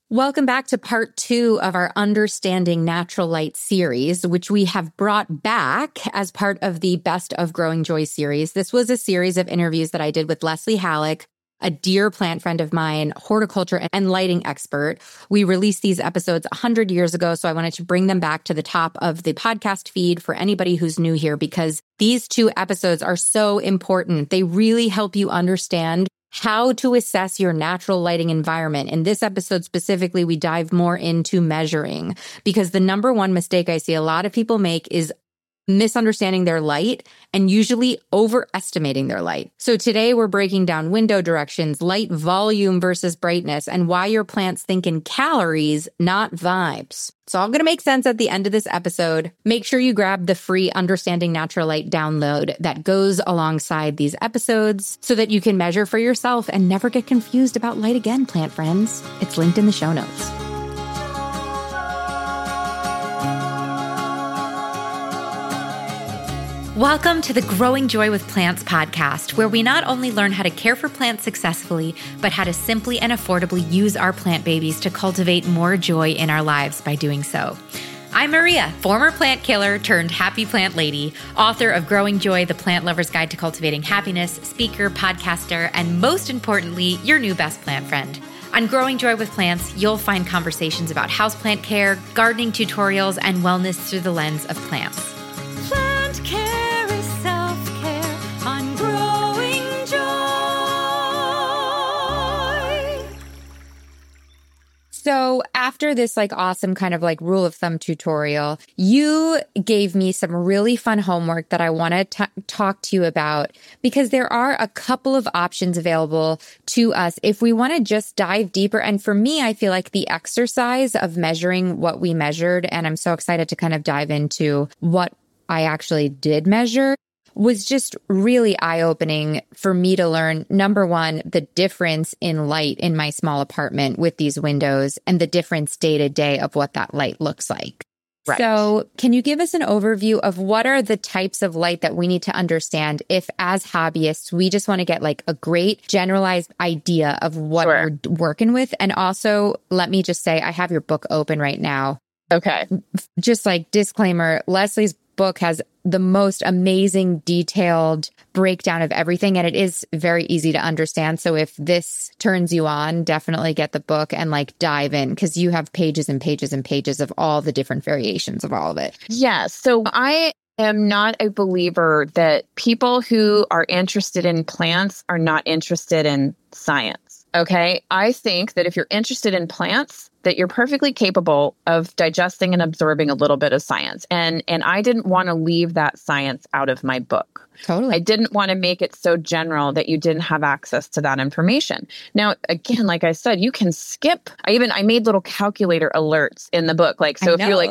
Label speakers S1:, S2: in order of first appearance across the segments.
S1: Welcome back to part 2 of our Understanding Natural Light series, which we have brought back as part of the Best of Growing Joy series. This was a series of interviews that I did with Leslie Halleck, a dear plant friend of mine, horticulture and lighting expert. We released these episodes 100 years ago, so I wanted to bring them back to the top of the podcast feed for anybody who's new here, because these 2 episodes are so important. They really help you understand how to assess your natural lighting environment. In this episode specifically, we dive more into measuring, because the number one mistake I see a lot of people make is misunderstanding their light and usually overestimating their light. So today we're breaking down window directions, light volume versus brightness, and why your plants think in calories, not vibes. It's all going to make sense at the end of this episode. Make sure you grab the free Understanding Natural Light download that goes alongside these episodes so that you can measure for yourself and never get confused about light again, plant friends. It's linked in the show notes. Welcome to the Growing Joy with Plants podcast, where we not only learn how to care for plants successfully, but how to simply and affordably use our plant babies to cultivate more joy in our lives by doing so. I'm Maria, former plant killer turned happy plant lady, author of Growing Joy, the Plant Lover's Guide to Cultivating Happiness, speaker, podcaster, and most importantly, your new best plant friend. On Growing Joy with Plants, you'll find conversations about houseplant care, gardening tutorials, and wellness through the lens of plants. Plant care. So after this awesome kind of rule of thumb tutorial, you gave me some really fun homework that I want to talk to you about, because there are a couple of options available to us if we want to just dive deeper. And for me, I feel like the exercise of measuring what we measured, and I'm so excited to kind of dive into what I actually did measure, was just really eye-opening for me to learn, number one, the difference in light in my small apartment with these windows and the difference day to day of what that light looks like. Right. So can you give us an overview of what are the types of light that we need to understand if, as hobbyists, we just want to get a great generalized idea of what we're working with? And also, let me just say, I have your book open right now.
S2: Okay.
S1: Just disclaimer, Leslie's book has the most amazing detailed breakdown of everything, and it is very easy to understand. So if this turns you on, definitely get the book and dive in, because you have pages and pages and pages of all the different variations of all of it.
S2: Yeah. So I am not a believer that people who are interested in plants are not interested in science. Okay. I think that if you're interested in plants, that you're perfectly capable of digesting and absorbing a little bit of science. And I didn't want to leave that science out of my book.
S1: Totally.
S2: I didn't want to make it so general that you didn't have access to that information. Now, again, like I said, you can skip. I made little calculator alerts in the book. So if you're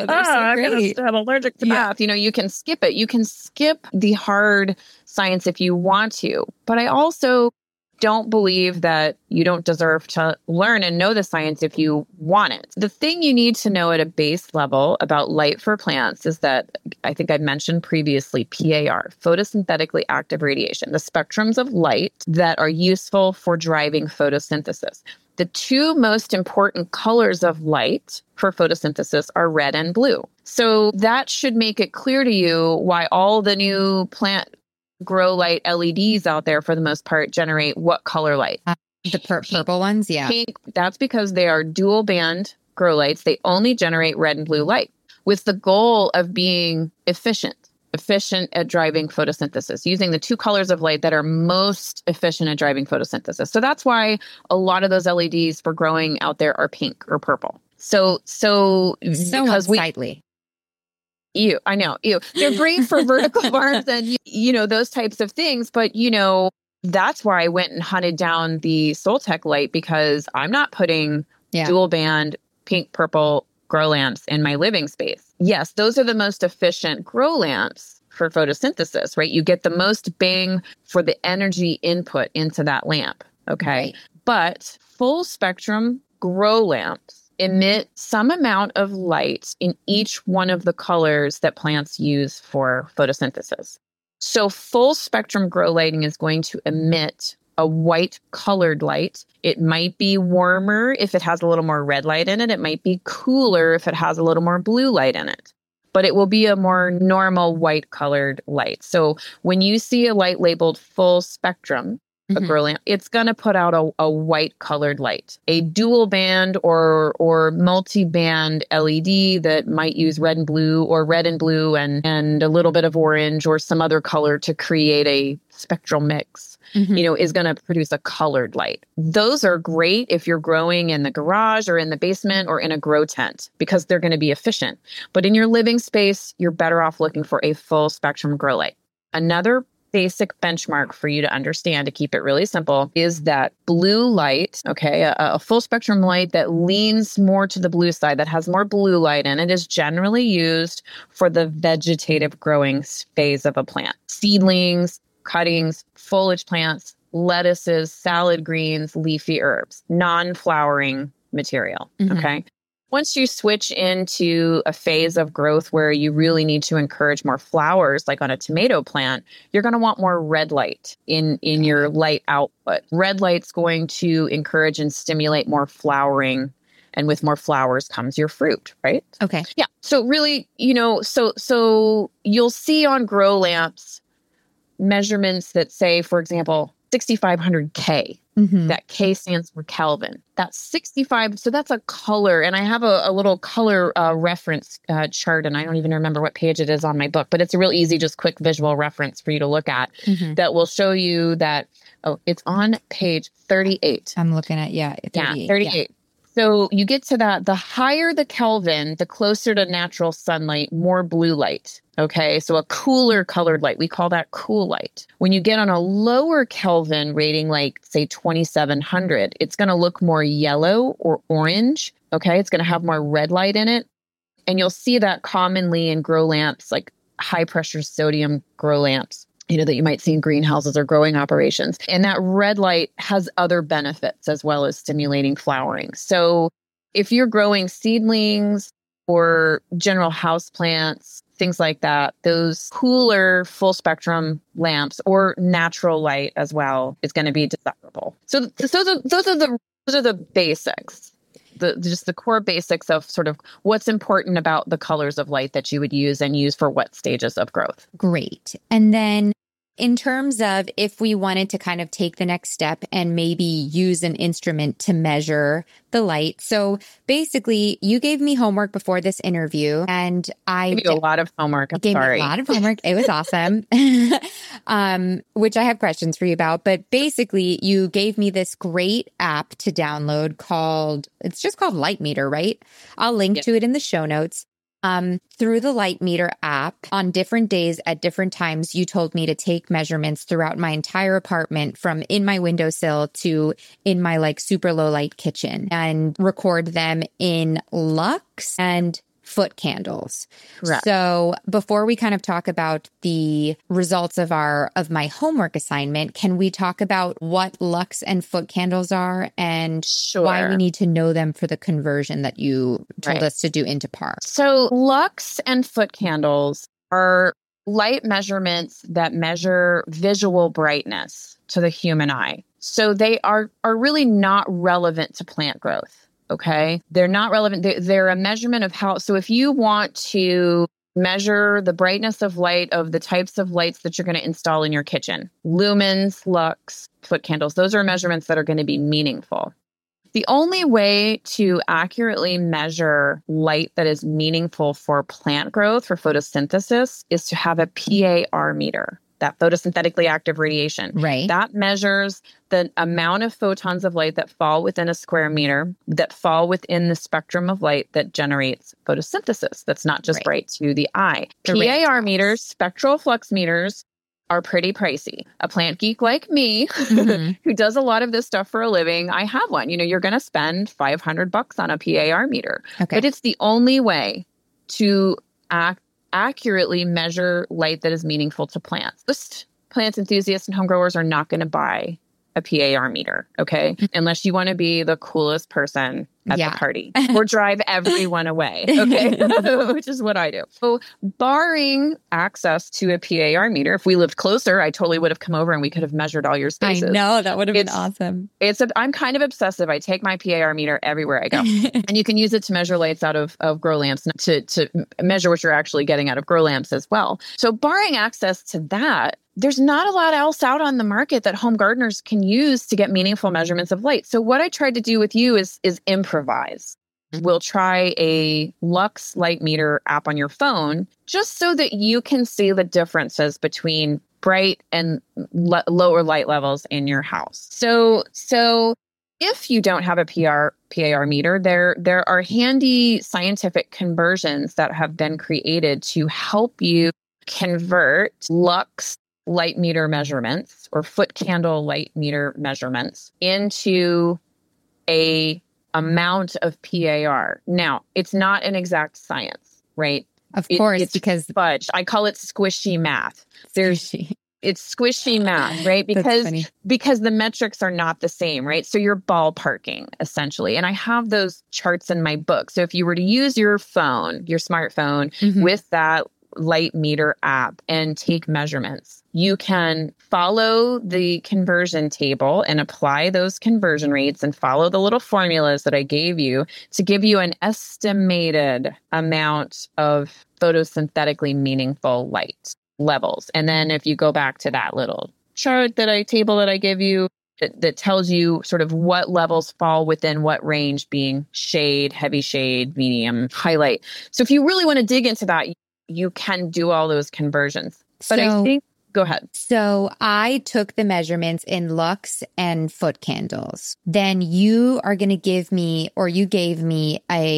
S2: I'm allergic to math, you can skip it. You can skip the hard science if you want to. But I also don't believe that you don't deserve to learn and know the science if you want it. The thing you need to know at a base level about light for plants is that, I think I mentioned previously, PAR, photosynthetically active radiation, the spectrums of light that are useful for driving photosynthesis. The 2 most important colors of light for photosynthesis are red and blue. So that should make it clear to you why all the new plant grow light LEDs out there, for the most part, generate what color light?
S1: The purple ones, yeah.
S2: Pink, that's because they are dual band grow lights. They only generate red and blue light with the goal of being efficient at driving photosynthesis, using the 2 colors of light that are most efficient at driving photosynthesis. So that's why a lot of those LEDs for growing out there are pink or purple. So
S1: unsightly.
S2: I know. They're great for vertical barns and, those types of things. But, that's why I went and hunted down the Soltech light, because I'm not putting dual band pink, purple grow lamps in my living space. Yes, those are the most efficient grow lamps for photosynthesis, right? You get the most bang for the energy input into that lamp. Okay. Right. But full spectrum grow lamps emit some amount of light in each one of the colors that plants use for photosynthesis. So full spectrum grow lighting is going to emit a white colored light. It might be warmer if it has a little more red light in it. It might be cooler if it has a little more blue light in it. But it will be a more normal white colored light. So when you see a light labeled full spectrum, a grow lamp, it's going to put out a white colored light. A dual band or multi-band LED that might use red and blue or red and blue and a little bit of orange or some other color to create a spectral mix, is going to produce a colored light. Those are great if you're growing in the garage or in the basement or in a grow tent because they're going to be efficient. But in your living space, you're better off looking for a full spectrum grow light. Another basic benchmark for you to understand, to keep it really simple, is that blue light, a full spectrum light that leans more to the blue side, that has more blue light in it, is generally used for the vegetative growing phase of a plant. Seedlings, cuttings, foliage plants, lettuces, salad greens, leafy herbs, non-flowering material, okay? Once you switch into a phase of growth where you really need to encourage more flowers, like on a tomato plant, you're going to want more red light in your light output. Red light's going to encourage and stimulate more flowering. And with more flowers comes your fruit, right?
S1: Okay.
S2: Yeah. So really, so you'll see on grow lamps measurements that say, for example, 6,500 K. That K stands for Kelvin. That's 65. So that's a color. And I have a little color reference chart, and I don't even remember what page it is on my book, but it's a real easy, just quick visual reference for you to look at that will show you that, it's on page 38.
S1: I'm looking at, 38.
S2: Yeah, 38. Yeah. So you get to that, the higher the Kelvin, the closer to natural sunlight, more blue light. Okay, so a cooler colored light, we call that cool light. When you get on a lower Kelvin rating, like say 2,700, it's going to look more yellow or orange. Okay, it's going to have more red light in it. And you'll see that commonly in grow lamps, like high pressure sodium grow lamps, that you might see in greenhouses or growing operations. And that red light has other benefits as well as stimulating flowering. So if you're growing seedlings or general house plants, things like that, those cooler full spectrum lamps or natural light as well is going to be desirable. So those are the basics. Just the core basics of sort of what's important about the colors of light that you would use and use for what stages of growth.
S1: Great. And then in terms of if we wanted to kind of take the next step and maybe use an instrument to measure the light. So basically, you gave me homework before this interview, and I
S2: gave you a lot of homework.
S1: Me a lot of homework. It was awesome, which I have questions for you about. But basically, you gave me this great app to download it's just called Light Meter, right? I'll link to it in the show notes. Through the Light Meter app, on different days at different times, you told me to take measurements throughout my entire apartment, from in my windowsill to in my super low light kitchen, and record them in lux and foot candles.
S2: Correct.
S1: So before we kind of talk about the results of my homework assignment, can we talk about what lux and foot candles are and why we need to know them for the conversion that you told us to do into PAR?
S2: So lux and foot candles are light measurements that measure visual brightness to the human eye. So they are really not relevant to plant growth. Okay. They're not relevant. They're a measurement of how, so if you want to measure the brightness of light of the types of lights that you're going to install in your kitchen, lumens, lux, foot candles, those are measurements that are going to be meaningful. The only way to accurately measure light that is meaningful for plant growth, for photosynthesis, is to have a PAR meter. That photosynthetically active radiation.
S1: Right.
S2: That measures the amount of photons of light that fall within a square meter, that fall within the spectrum of light that generates photosynthesis. That's not just bright to the eye. PAR meters, spectral flux meters, are pretty pricey. A plant geek like me, who does a lot of this stuff for a living, I have one. You're going to spend $500 on a PAR meter. Okay. But it's the only way to accurately measure light that is meaningful to plants. Most plant enthusiasts and home growers are not going to buy a PAR meter, okay? Unless you want to be the coolest person at the party or drive everyone away, okay? Which is what I do. So barring access to a PAR meter, if we lived closer, I totally would have come over and we could have measured all your spaces.
S1: I know, that would have been awesome.
S2: I'm kind of obsessive. I take my PAR meter everywhere I go. And you can use it to measure lights out of grow lamps, to measure what you're actually getting out of grow lamps as well. So barring access to that, there's not a lot else out on the market that home gardeners can use to get meaningful measurements of light. So what I tried to do with you is improvise. We'll try a Lux light meter app on your phone just so that you can see the differences between bright and lower light levels in your house. So if you don't have a PAR meter, there are handy scientific conversions that have been created to help you convert Lux light meter measurements or foot candle light meter measurements into a amount of PAR. Now, it's not an exact science, right?
S1: Of course,
S2: it's
S1: because
S2: fudge. I call it squishy math. It's squishy math, right? Because the metrics are not the same, right? So you're ballparking essentially. And I have those charts in my book. So if you were to use your smartphone with that light meter app and take measurements, you can follow the conversion table and apply those conversion rates and follow the little formulas that I gave you to give you an estimated amount of photosynthetically meaningful light levels. And then if you go back to that little table that I give you, that tells you sort of what levels fall within what range, being shade, heavy shade, medium, highlight. So if you really want to dig into that, you can do all those conversions. But I think, go ahead.
S1: So I took the measurements in Lux and foot candles. Then you are going to give me, or you gave me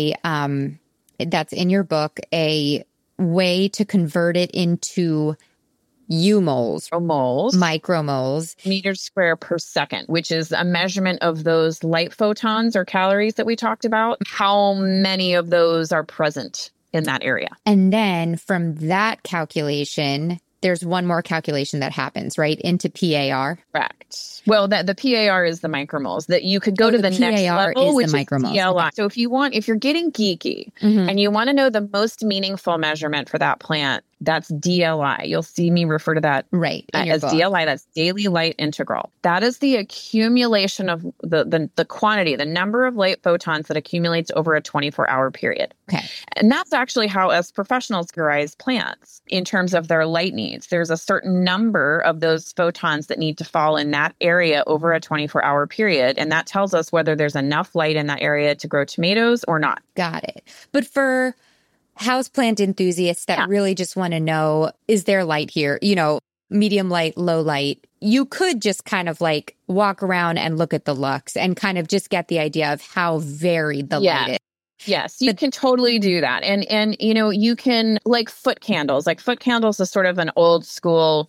S1: that's in your book, a way to convert it into UMols, micromoles,
S2: meters square per second, which is a measurement of those light photons or calories that we talked about. How many of those are present in that area?
S1: And then from that calculation, there's one more calculation that happens, right? Into PAR.
S2: Correct. Well, the PAR is the micromoles. That you could go to the next level, which is DLI. So if you're getting geeky and you want to know the most meaningful measurement for that plant, that's DLI. You'll see me refer to that as DLI. That's daily light integral. That is the accumulation of the quantity, the number of light photons that accumulates over a 24-hour period.
S1: Okay.
S2: And that's actually how us professionals categorize plants in terms of their light needs. There's a certain number of those photons that need to fall in that area over a 24-hour period. And that tells us whether there's enough light in that area to grow tomatoes or not.
S1: Got it. But for houseplant enthusiasts that really just want to know, is there light here? Medium light, low light. You could just kind of like walk around and look at the Lux and kind of just get the idea of how varied the light is.
S2: Yes, you can totally do that. And you can, like foot candles. Like foot candles is sort of an old school,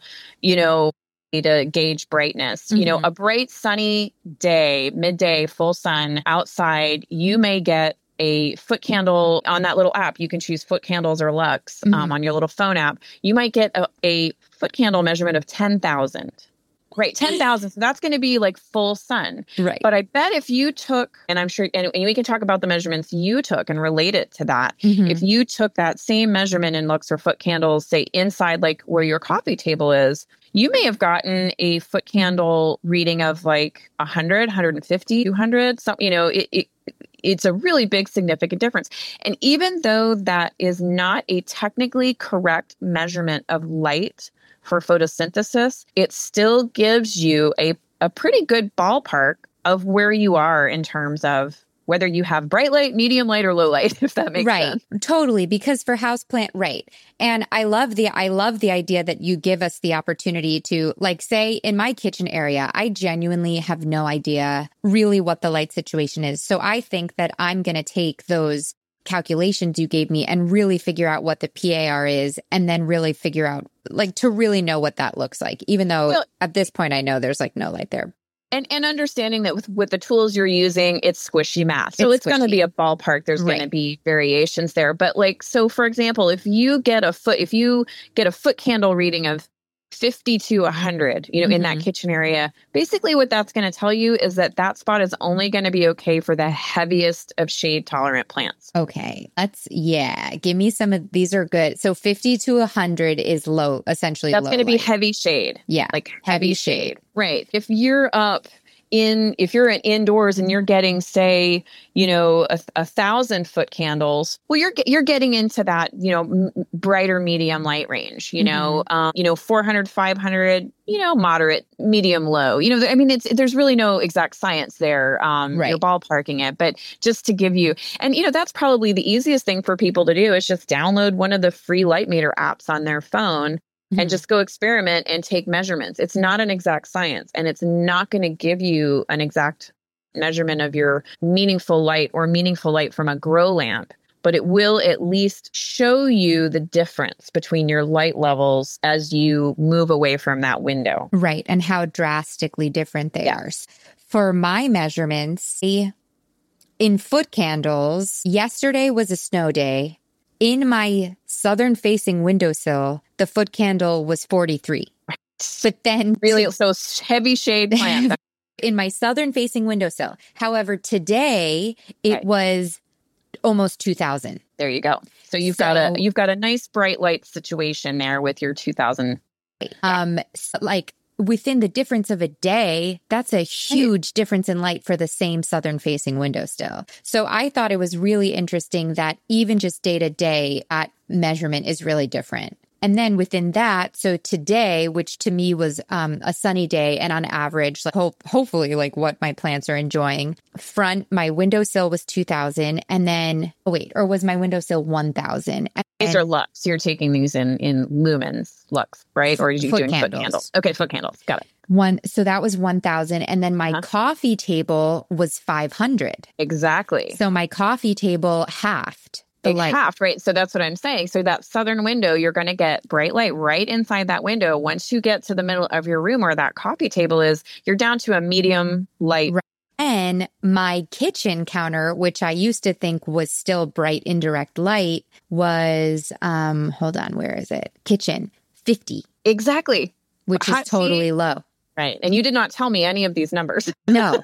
S2: to gauge brightness. A bright sunny day, midday, full sun outside, you may get a foot candle on that little app. You can choose foot candles or Lux on your little phone app. You might get a foot candle measurement of 10,000. Great, 10,000. So that's going to be like full sun.
S1: Right.
S2: But I bet if you took, and I'm sure, and we can talk about the measurements you took and relate it to that. If you took that same measurement in Lux or foot candles, say inside like where your coffee table is, you may have gotten a foot candle reading of like 100, 150, 200. So, it's a really big, significant difference. And even though that is not a technically correct measurement of light for photosynthesis, it still gives you a pretty good ballpark of where you are in terms of whether you have bright light, medium light, or low light, if that makes sense.
S1: Right. Totally. Because for houseplant, right. And I love the idea that you give us the opportunity to, like, say in my kitchen area, I genuinely have no idea really what the light situation is. So I think that I'm going to take those calculations you gave me and really figure out what the PAR is, and then really figure out, like, to really know what that looks like, even though at this point I know there's like no light there.
S2: And understanding that with the tools you're using, it's squishy math. So it's going to be a ballpark. There's going to be variations there. But like, so for example, if you get a foot candle reading of 50 to 100, in that kitchen area. Basically what that's going to tell you is that spot is only going to be okay for the heaviest of shade tolerant plants.
S1: Okay. Give me some of these are good. So 50 to 100 is low, essentially.
S2: That's going to be heavy shade.
S1: Yeah.
S2: Like heavy shade. Right. If you're indoors and you're getting, say, 1,000-foot candles, well, you're getting into that, brighter medium light range, 400, 500, moderate, medium, low, there's really no exact science there. You're ballparking it, but just to give you, and, that's probably the easiest thing for people to do is just download one of the free light meter apps on their phone and just go experiment and take measurements. It's not an exact science, and it's not going to give you an exact measurement of your meaningful light from a grow lamp, but it will at least show you the difference between your light levels as you move away from that window.
S1: Right, and how drastically different they are. For my measurements, in foot candles, yesterday was a snow day. In my southern-facing windowsill, the foot candle was 43. But then...
S2: Really? So heavy shade plant.
S1: In my southern-facing windowsill. However, today, it was almost 2,000.
S2: There you go. So you've got a nice bright light situation there with your 2,000.
S1: Within the difference of a day, that's a huge difference in light for the same southern-facing window still. So I thought it was really interesting that even just day to day, that measurement is really different. And then within that, so today, which to me was a sunny day and on average, hopefully what my plants are enjoying, my windowsill was 2,000 and then, was my windowsill 1,000?
S2: These are lux. You're taking these in lumens, lux, right? Or are you doing foot candles? Okay, foot candles. Got it.
S1: So that was 1,000. And then my coffee table was 500.
S2: Exactly.
S1: So my coffee table halved.
S2: Half, right? So that's what I'm saying. So that southern window, you're going to get bright light right inside that window. Once you get to the middle of your room where that coffee table is, you're down to a medium light.
S1: Right. And my kitchen counter, which I used to think was still bright indirect light, was, where is it? Kitchen, 50.
S2: Exactly.
S1: Which is totally low.
S2: Right. And you did not tell me any of these numbers.
S1: No.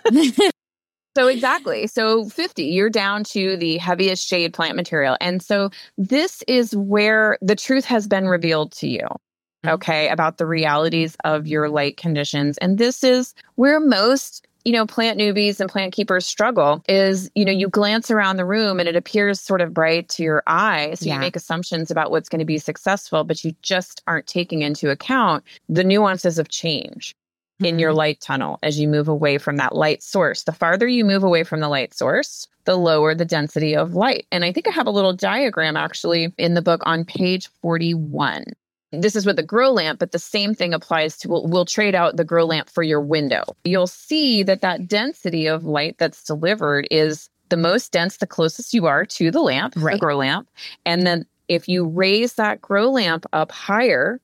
S2: So exactly. So 50, you're down to the heaviest shade plant material. And so this is where the truth has been revealed to you, okay, about the realities of your light conditions. And this is where most, plant newbies and plant keepers struggle is, you glance around the room and it appears sort of bright to your eye. So you make assumptions about what's going to be successful, but you just aren't taking into account the nuances of change in your light tunnel as you move away from that light source. The farther you move away from the light source, the lower the density of light. And I think I have a little diagram actually in the book on page 41. This is with the grow lamp, but the same thing applies to, we'll trade out the grow lamp for your window. You'll see that density of light that's delivered is the most dense, the closest you are to the lamp, the grow lamp. And then if you raise that grow lamp up higher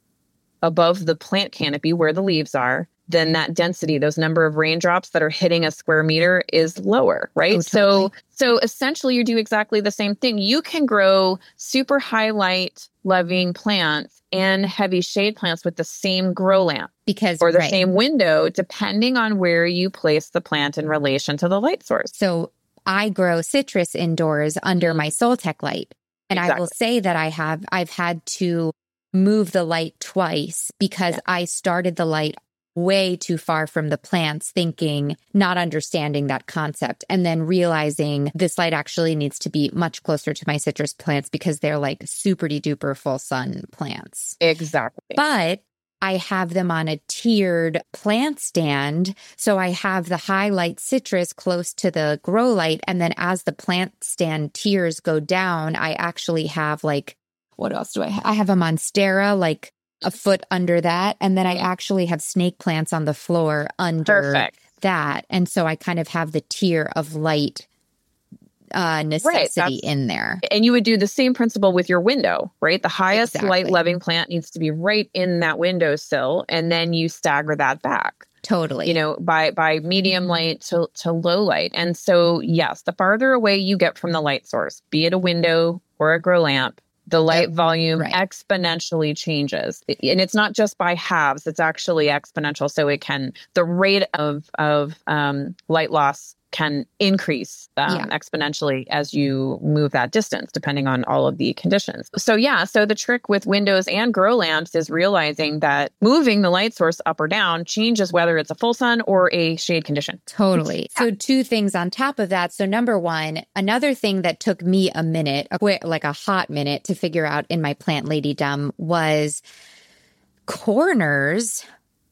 S2: above the plant canopy where the leaves are, then that density, those number of raindrops that are hitting a square meter is lower, right? Oh, totally. So essentially you do exactly the same thing. You can grow super high light loving plants and heavy shade plants with the same grow lamp or the same window, depending on where you place the plant in relation to the light source.
S1: So I grow citrus indoors under my Soltech light. And I will say that I've had to move the light twice because I started the light way too far from the plants, not understanding that concept, and then realizing this light actually needs to be much closer to my citrus plants because they're like super duper full sun plants.
S2: Exactly.
S1: But I have them on a tiered plant stand. So I have the high light citrus close to the grow light. And then as the plant stand tiers go down, I actually have what else do I have? I have a monstera, a foot under that. And then I actually have snake plants on the floor under that. And so I kind of have the tier of light necessity in there.
S2: And you would do the same principle with your window, right? The highest light loving plant needs to be right in that windowsill. And then you stagger that back.
S1: Totally.
S2: By medium light to low light. And so, yes, the farther away you get from the light source, be it a window or a grow lamp, the light volume exponentially changes. And it's not just by halves, it's actually exponential. So the rate of light loss can increase exponentially as you move that distance, depending on all of the conditions. So the trick with windows and grow lamps is realizing that moving the light source up or down changes whether it's a full sun or a shade condition.
S1: Totally. So 2 things on top of that. So number 1, another thing that took me a minute, like a hot minute to figure out in my plant ladydom was corners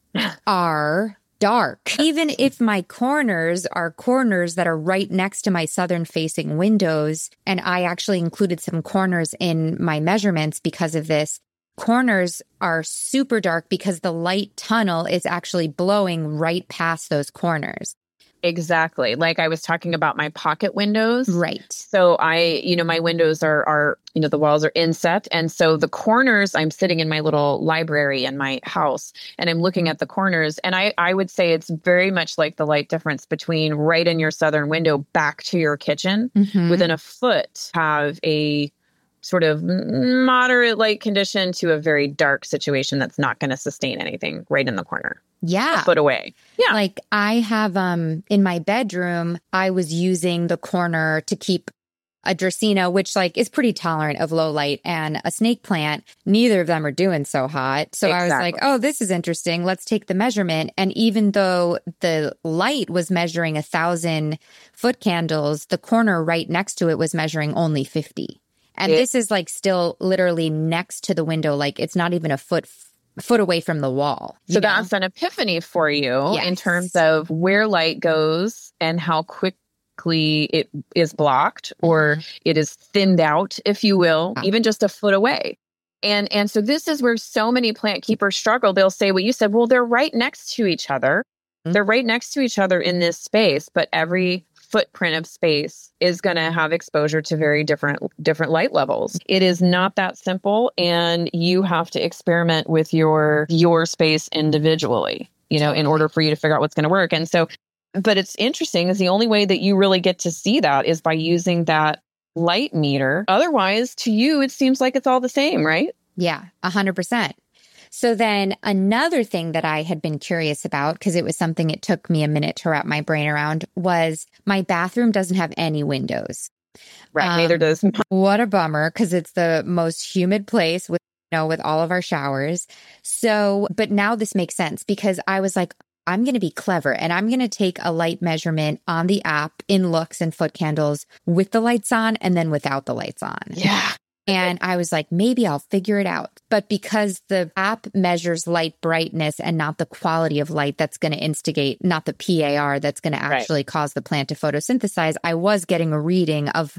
S1: are dark. Even if my corners are corners that are right next to my southern facing windows, and I actually included some corners in my measurements because of this, corners are super dark because the light tunnel is actually blowing right past those corners.
S2: Exactly. Like I was talking about my pocket windows.
S1: Right.
S2: So my windows are, the walls are inset. And so the corners, I'm sitting in my little library in my house and I'm looking at the corners. And I would say it's very much like the light difference between right in your southern window back to your kitchen. Within a foot, have a sort of moderate light condition to a very dark situation that's not going to sustain anything right in the corner.
S1: Yeah.
S2: A foot away. Yeah.
S1: Like I have in my bedroom, I was using the corner to keep a Dracaena, which like is pretty tolerant of low light, and a snake plant. Neither of them are doing so hot. So I was like, oh, this is interesting. Let's take the measurement. And even though the light was measuring 1,000 foot candles, the corner right next to it was measuring only 50. And this is like still literally next to the window. Like it's not even a foot away from the wall.
S2: So that's an epiphany for you in terms of where light goes and how quickly it is blocked or it is thinned out, if you will, even just a foot away. And so this is where so many plant keepers struggle. They'll say what you said, well, they're right next to each other. They're right next to each other in this space, but every footprint of space is going to have exposure to very different light levels. It is not that simple, and you have to experiment with your space individually, in order for you to figure out what's going to work. And so, but it's interesting is the only way that you really get to see that is by using that light meter. Otherwise, to you, it seems like it's all the same, right?
S1: Yeah, 100%. So then another thing that I had been curious about, because it was something it took me a minute to wrap my brain around, was my bathroom doesn't have any windows.
S2: Right, neither does mine.
S1: What a bummer, because it's the most humid place with all of our showers. So, but now this makes sense because I was like, I'm going to be clever and I'm going to take a light measurement on the app in Looks and Foot Candles with the lights on and then without the lights on.
S2: Yeah.
S1: And I was like, maybe I'll figure it out. But because the app measures light brightness and not the quality of light that's going to instigate, not the PAR that's going to actually cause the plant to photosynthesize, I was getting a reading of,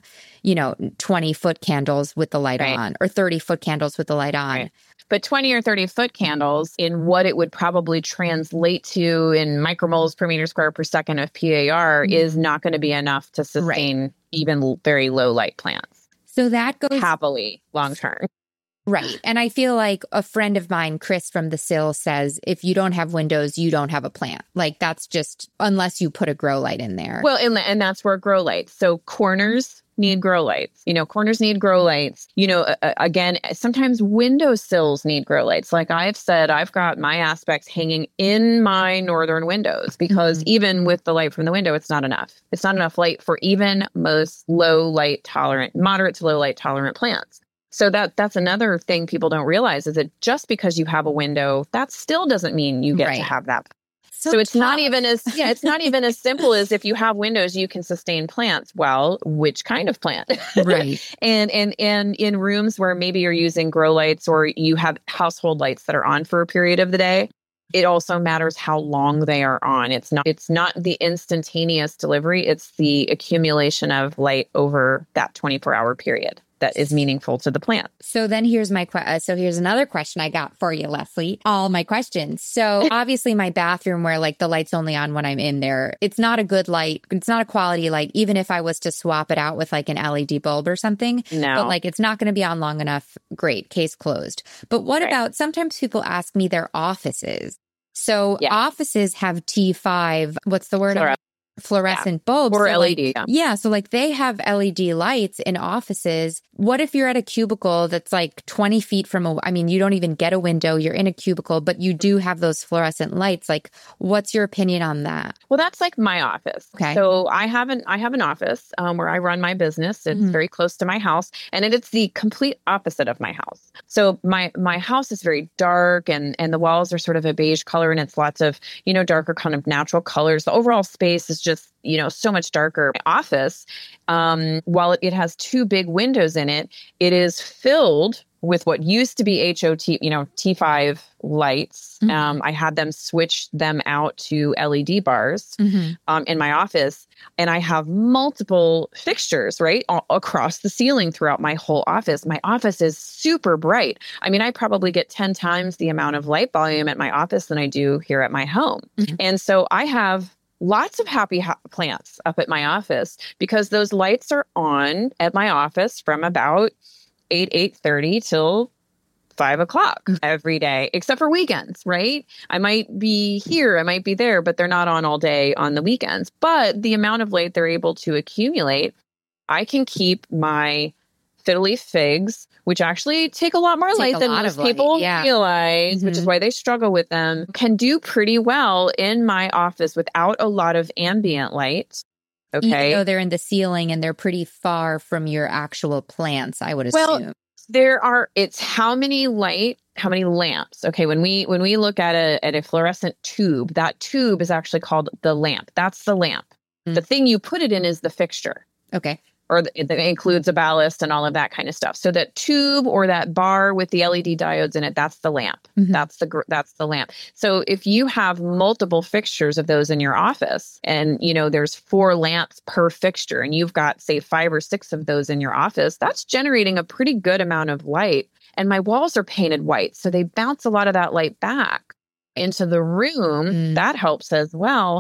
S1: 20 foot candles with the light on or 30 foot candles with the light on.
S2: Right. But 20 or 30 foot candles in what it would probably translate to in micromoles per meter square per second of PAR is not going to be enough to sustain even very low light plants.
S1: So that goes
S2: happily long term.
S1: Right. And I feel like a friend of mine, Chris from The Sill, says, if you don't have windows, you don't have a plant. Like that's just unless you put a grow light in there.
S2: Well, and that's where grow lights. So corners need grow lights. Corners need grow lights. Again, sometimes windowsills need grow lights. Like I've said, I've got my aspects hanging in my northern windows because even with the light from the window, it's not enough. It's not enough light for even most moderate to low light tolerant plants. So that's another thing people don't realize is that just because you have a window, that still doesn't mean you get to have that. So it's not even as simple as if you have windows, you can sustain plants. Well, which kind of plant?
S1: Right.
S2: And in rooms where maybe you're using grow lights or you have household lights that are on for a period of the day, it also matters how long they are on. It's not the instantaneous delivery. It's the accumulation of light over that 24-hour period that is meaningful to the plant.
S1: So then here's here's another question I got for you, Leslie. All my questions. So obviously my bathroom where like the light's only on when I'm in there, it's not a good light. It's not a quality light, even if I was to swap it out with like an LED bulb or something.
S2: No.
S1: But like it's not going to be on long enough. Great. Case closed. But what about, sometimes people ask me their offices. So offices have T5, what's the word? fluorescent bulbs.
S2: Or
S1: so
S2: LED.
S1: So like they have LED lights in offices. What if you're at a cubicle that's like 20 feet from you don't even get a window, you're in a cubicle, but you do have those fluorescent lights. Like, what's your opinion on that?
S2: Well, that's like my office.
S1: Okay.
S2: So I have an office where I run my business. It's very close to my house, and it's the complete opposite of my house. So my house is very dark, and the walls are sort of a beige color, and it's lots of, darker kind of natural colors. The overall space is just, so much darker. My office, while it has two big windows in it, it is filled with what used to be HOT, T5 lights. I had them switch them out to LED bars in my office. And I have multiple fixtures, right, across the ceiling throughout my whole office. My office is super bright. I probably get 10 times the amount of light volume at my office than I do here at my home. And so I have lots of happy plants up at my office because those lights are on at my office from about 8:30 till 5 o'clock every day, except for weekends, right? I might be here, I might be there, but they're not on all day on the weekends. But the amount of light they're able to accumulate, I can keep my fiddle leaf figs, which actually take a lot more light than most people realize, which is why they struggle with them, can do pretty well in my office without a lot of ambient light. Okay.
S1: Even though they're in the ceiling and they're pretty far from your actual plants, I would assume.
S2: Well, it's how many lamps. Okay. When we look at a fluorescent tube, that tube is actually called the lamp. That's the lamp. The thing you put it in is the fixture.
S1: Okay.
S2: Or it includes a ballast and all of that kind of stuff. So that tube or that bar with the LED diodes in it, that's the lamp. That's the lamp. So if you have multiple fixtures of those in your office and, there's 4 lamps per fixture and you've got, say, 5 or 6 of those in your office, that's generating a pretty good amount of light. And my walls are painted white, so they bounce a lot of that light back into the room. That helps as well.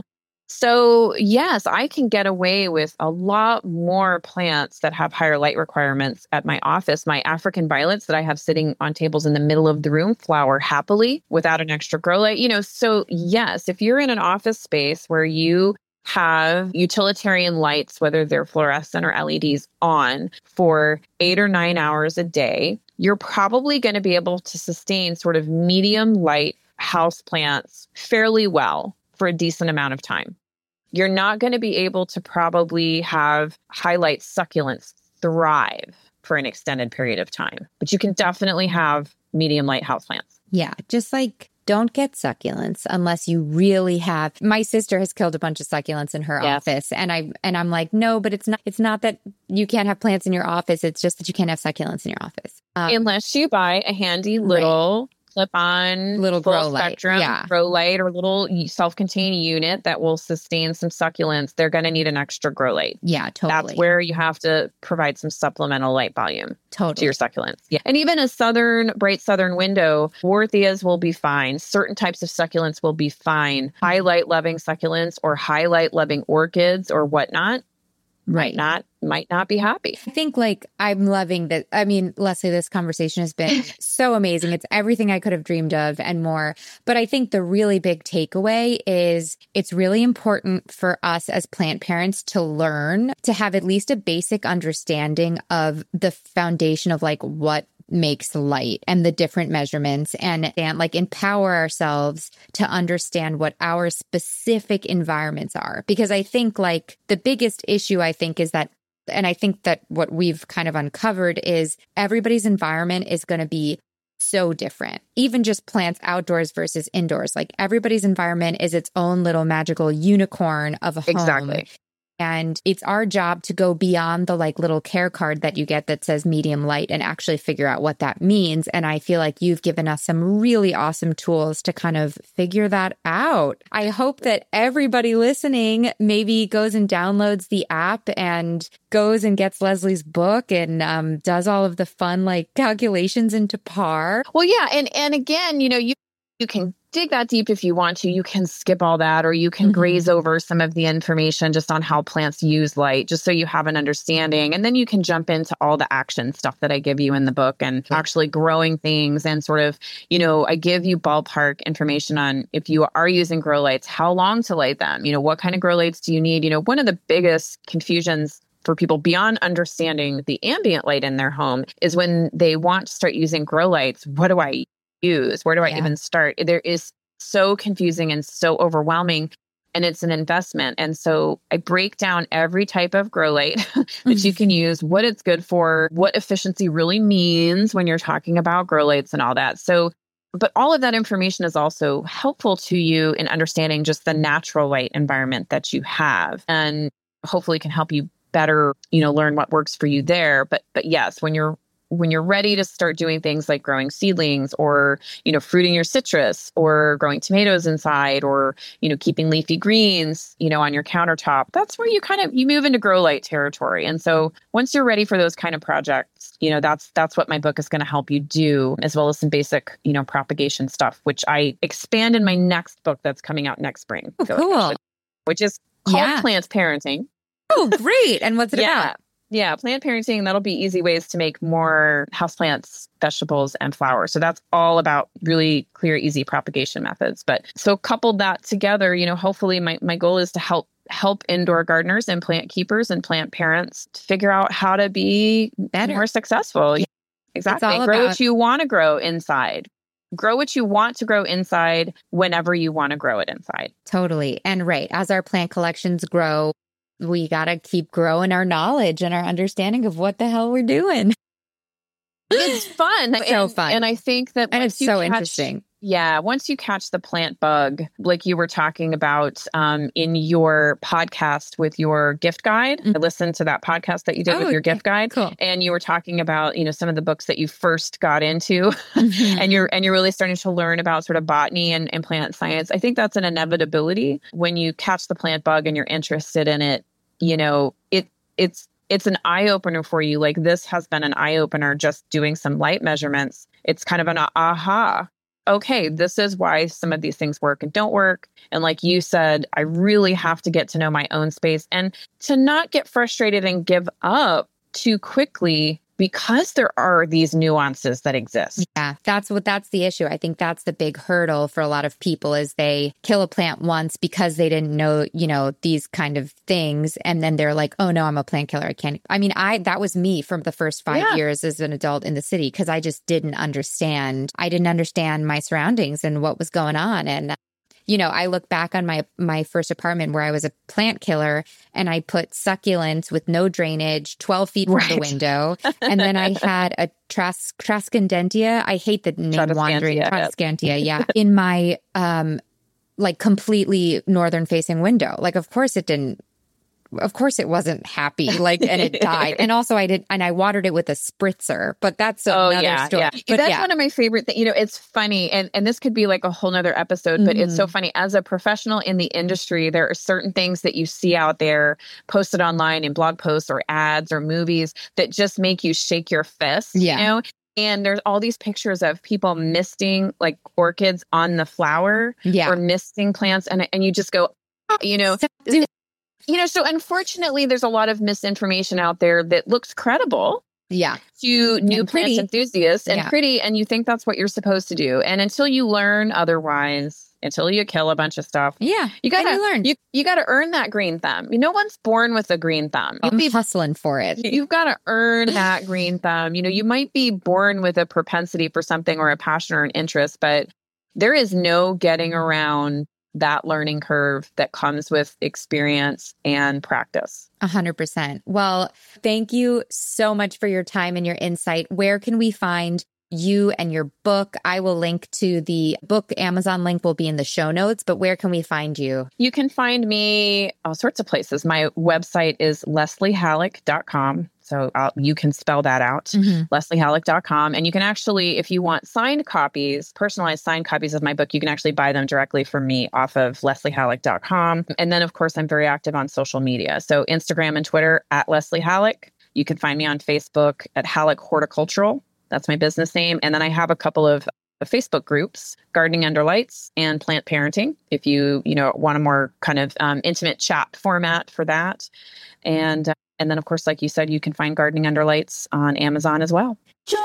S2: So yes, I can get away with a lot more plants that have higher light requirements at my office. My African violets that I have sitting on tables in the middle of the room flower happily without an extra grow light. So yes, if you're in an office space where you have utilitarian lights, whether they're fluorescent or LEDs on for 8 or 9 hours a day, you're probably going to be able to sustain sort of medium light houseplants fairly well for a decent amount of time. You're not going to be able to probably have highlight succulents thrive for an extended period of time, but you can definitely have medium light houseplants.
S1: Yeah, just like don't get succulents unless you really have. My sister has killed a bunch of succulents in her office, and I'm like, no, but it's not that you can't have plants in your office. It's just that you can't have succulents in your office
S2: unless you buy a handy little clip-on
S1: little
S2: full
S1: grow
S2: spectrum grow light or little self-contained unit that will sustain some succulents. They're going to need an extra grow light.
S1: Yeah, totally.
S2: That's where you have to provide some supplemental light volume to your succulents. Yeah, and even a bright southern window, Warthias will be fine. Certain types of succulents will be fine. High light loving succulents or high light loving orchids or whatnot might not be happy.
S1: I think I'm loving that. Leslie, this conversation has been so amazing. It's everything I could have dreamed of and more. But I think the really big takeaway is it's really important for us as plant parents to learn to have at least a basic understanding of the foundation of what makes light and the different measurements and empower ourselves to understand what our specific environments are. Because I think the biggest issue is that, and I think that what we've kind of uncovered is everybody's environment is going to be so different. Even just plants outdoors versus indoors. Everybody's environment is its own little magical unicorn of a home.
S2: Exactly.
S1: And it's our job to go beyond the little care card that you get that says medium light and actually figure out what that means. And I feel like you've given us some really awesome tools to kind of figure that out. I hope that everybody listening maybe goes and downloads the app and goes and gets Leslie's book and does all of the fun calculations into PAR.
S2: Well, yeah. And again, you can dig that deep if you want to. You can skip all that, or you can graze over some of the information just on how plants use light, just so you have an understanding. And then you can jump into all the action stuff that I give you in the book and actually growing things and sort of, I give you ballpark information on if you are using grow lights, how long to light them, what kind of grow lights do you need? One of the biggest confusions for people beyond understanding the ambient light in their home is when they want to start using grow lights. What do I use? Where do I even start? There is so confusing and so overwhelming, and it's an investment. And so I break down every type of grow light that you can use, what it's good for, what efficiency really means when you're talking about grow lights and all that. So, but all of that information is also helpful to you in understanding just the natural light environment that you have, and hopefully can help you better, learn what works for you there. But yes, when you're ready to start doing things like growing seedlings or, fruiting your citrus or growing tomatoes inside or, keeping leafy greens, on your countertop, that's where you move into grow light territory. And so once you're ready for those kind of projects, that's what my book is going to help you do, as well as some basic, propagation stuff, which I expand in my next book that's coming out next spring.
S1: Oh, cool.
S2: Which is called Plant Parenting.
S1: Oh, great. And what's it about?
S2: Yeah, plant parenting, that'll be easy ways to make more houseplants, vegetables, and flowers. So that's all about really clear, easy propagation methods. But so coupled that together, hopefully my goal is to help indoor gardeners and plant keepers and plant parents to figure out how to be more successful. Yeah, exactly. Grow what you want to grow inside. Grow what you want to grow inside whenever you want to grow it inside.
S1: Totally. And right, as our plant collections grow, we got to keep growing our knowledge and our understanding of what the hell we're doing.
S2: It's fun.
S1: So fun.
S2: And I think that
S1: it's so interesting.
S2: Yeah. Once you catch the plant bug, like you were talking about in your podcast with your gift guide, I listened to that podcast that you did with your gift guide.
S1: Cool.
S2: And you were talking about, some of the books that you first got into and you're really starting to learn about sort of botany and plant science. I think that's an inevitability when you catch the plant bug and you're interested in it. It's an eye opener for you. Like this has been an eye opener just doing some light measurements. It's kind of an aha. Okay, this is why some of these things work and don't work. And like you said, I really have to get to know my own space and to not get frustrated and give up too quickly because there are these nuances that exist.
S1: Yeah, that's the issue. I think that's the big hurdle for a lot of people is they kill a plant once because they didn't know, these kind of things. And then they're like, oh no, I'm a plant killer. That was me from the first 5 years as an adult in the city because I just didn't understand. I didn't understand my surroundings and what was going on. And I look back on my first apartment where I was a plant killer and I put succulents with no drainage 12 feet from the window. And then I had a Trascandentia. I hate the name wandering. Trascantia, in my completely northern facing window. Like, of course it wasn't happy, and it died. And also I watered it with a spritzer, but that's another story.
S2: Yeah. But that's one of my favorite things. It's funny, and this could be like a whole nother episode, but it's so funny. As a professional in the industry, there are certain things that you see out there posted online in blog posts or ads or movies that just make you shake your fist, And there's all these pictures of people misting like orchids on the flower or misting plants. And you just go, so unfortunately, there's a lot of misinformation out there that looks credible to new plant enthusiasts and pretty, and you think that's what you're supposed to do. And until you learn otherwise, until you kill a bunch of stuff, you gotta learn. You gotta earn that green thumb. No one's born with a green thumb.
S1: You'll be hustling for it.
S2: You've got to earn that green thumb. You might be born with a propensity for something or a passion or an interest, but there is no getting around that learning curve that comes with experience and practice.
S1: 100%. Well, thank you so much for your time and your insight. Where can we find you and your book? I will link to the book. Amazon link will be in the show notes, but where can we find you?
S2: You can find me all sorts of places. My website is lesliehalleck.com. So you can spell that out, lesliehalleck.com. And you can actually, if you want signed copies, personalized signed copies of my book, you can actually buy them directly from me off of lesliehalleck.com. And then, of course, I'm very active on social media. So Instagram and Twitter at Leslie Halleck. You can find me on Facebook at Halleck Horticultural. That's my business name. And then I have a couple of Facebook groups, Gardening Under Lights and Plant Parenting, if you want a more kind of intimate chat format for that. And then, of course, like you said, you can find Gardening Under Lights on Amazon as well.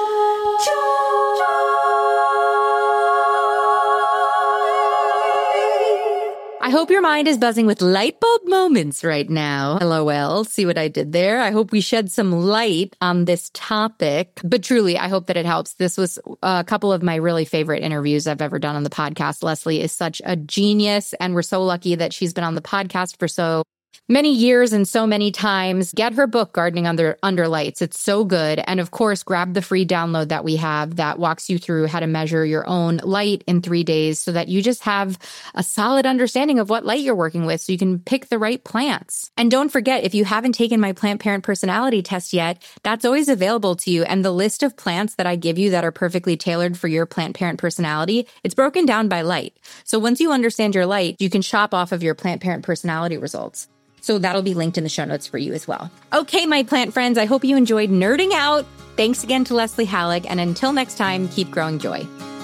S1: I hope your mind is buzzing with light bulb moments right now. LOL. See what I did there? I hope we shed some light on this topic. But truly, I hope that it helps. This was a couple of my really favorite interviews I've ever done on the podcast. Leslie is such a genius, and we're so lucky that she's been on the podcast for so many years and so many times. Get her book, Gardening Under Lights. It's so good. And of course, grab the free download that we have that walks you through how to measure your own light in 3 days so that you just have a solid understanding of what light you're working with so you can pick the right plants. And don't forget, if you haven't taken my Plant Parent Personality Test yet, that's always available to you. And the list of plants that I give you that are perfectly tailored for your plant parent personality, it's broken down by light. So once you understand your light, you can shop off of your Plant Parent Personality results. So that'll be linked in the show notes for you as well. Okay, my plant friends, I hope you enjoyed nerding out. Thanks again to Leslie Halleck. And until next time, keep growing joy.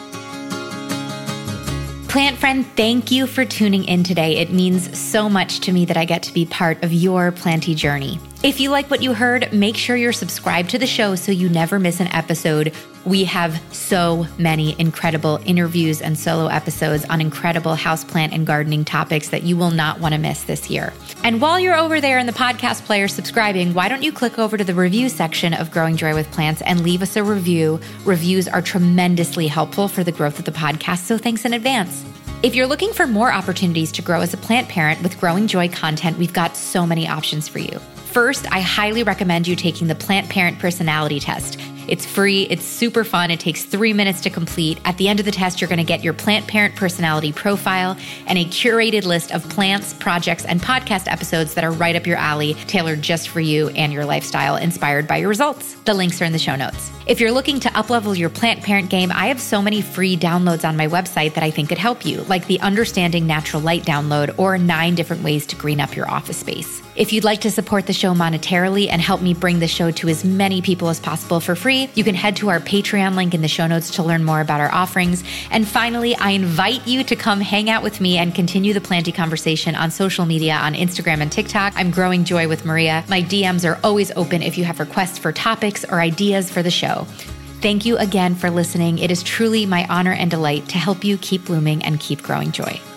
S1: Plant friend, thank you for tuning in today. It means so much to me that I get to be part of your planty journey. If you like what you heard, make sure you're subscribed to the show so you never miss an episode. We have so many incredible interviews and solo episodes on incredible houseplant and gardening topics that you will not want to miss this year. And while you're over there in the podcast player subscribing, why don't you click over to the review section of Growing Joy with Plants and leave us a review. Reviews are tremendously helpful for the growth of the podcast, so thanks in advance. If you're looking for more opportunities to grow as a plant parent with Growing Joy content, we've got so many options for you. First, I highly recommend you taking the Plant Parent Personality Test. It's free. It's super fun. It takes 3 minutes to complete. At the end of the test, you're going to get your plant parent personality profile and a curated list of plants, projects, and podcast episodes that are right up your alley, tailored just for you and your lifestyle, inspired by your results. The links are in the show notes. If you're looking to uplevel your plant parent game, I have so many free downloads on my website that I think could help you, like the Understanding Natural Light download or 9 different ways to green up your office space. If you'd like to support the show monetarily and help me bring the show to as many people as possible for free, you can head to our Patreon link in the show notes to learn more about our offerings. And finally, I invite you to come hang out with me and continue the planty conversation on social media on Instagram and TikTok. I'm Growing Joy with Maria. My DMs are always open if you have requests for topics or ideas for the show. Thank you again for listening. It is truly my honor and delight to help you keep blooming and keep growing joy.